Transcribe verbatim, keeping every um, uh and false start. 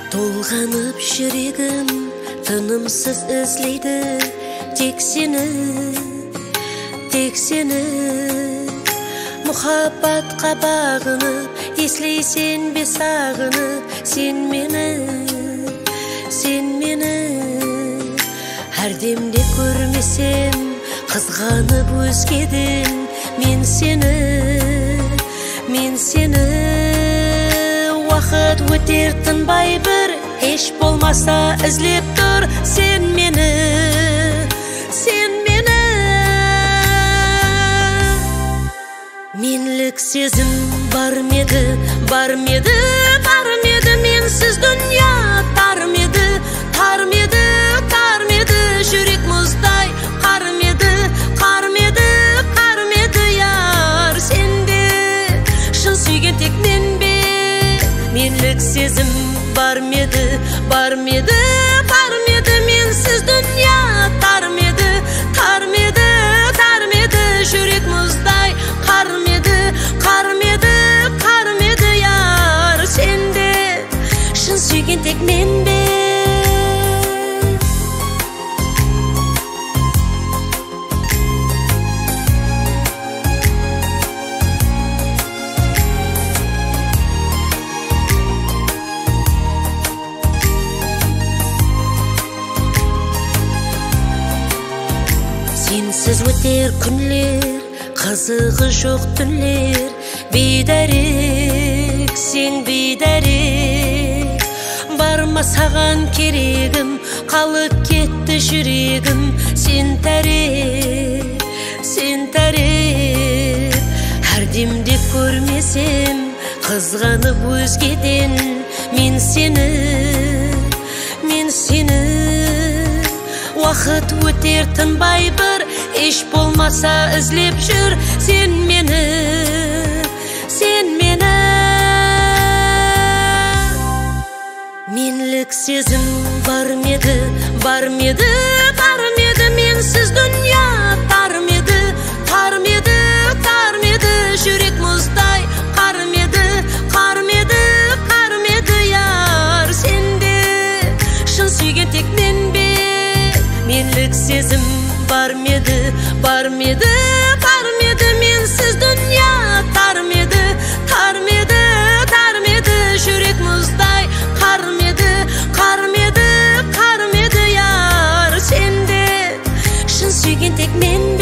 Толғанып жүрегім тынымсыз ізлейді тек сені, тек сені. Мұхаббатқа бағынып, естілсең бе сағынып, сен мені, сен мені. Әрдемде көрмесем, қызғанып өзгеден, мен сені, мен сені. Уақыт өтер тынбай бір, еш болмаса ізлеп тұр, сен мені, сен мені. Менлік сезім бар меді, бар меді, бар меді, менсіз дүния тар меді, тар меді, тар меді, жүрек мұздай қар меді, қар меді, қар меді, яр. Сенде шын сүйген тек мен бе? Менлік сезім бар меді, бар меді, бар меді, менсіз дүния тар меді, тар меді, тар меді, жүрек мұздай қар меді, қар меді, қар меді, яр. Сенде шын сүйген тек мен бе? Сенсіз өтер күнлер, қызығы жоқ түнлер, бейдәрек, сен бейдәрек. Барма саған керегім, қалып кетті жүрегім, сен тәрек, сен тәрек. Әрдемде көрмесем, қызғанып өзгеден, мен сені, мен сені. Уақыт өтер тынбай бір, еш болмаса ізлеп жүр, сен мені, сен мені. Менлік сезім бар меді, бар меді, бар меді, менсіз дүния тар меді, тар меді, тар меді, жүрек мұздай қар меді, қар меді, қар меді, яр. Сенде шын сүйген тек мен бе? Менлік сезім бар меді, бар меді, бар меді, менсіз дүния тар меді, тар меді, тар меді, жүрек мұздай қар меді, қар меді, қар меді, яр. Сенде шын сүйген тек мен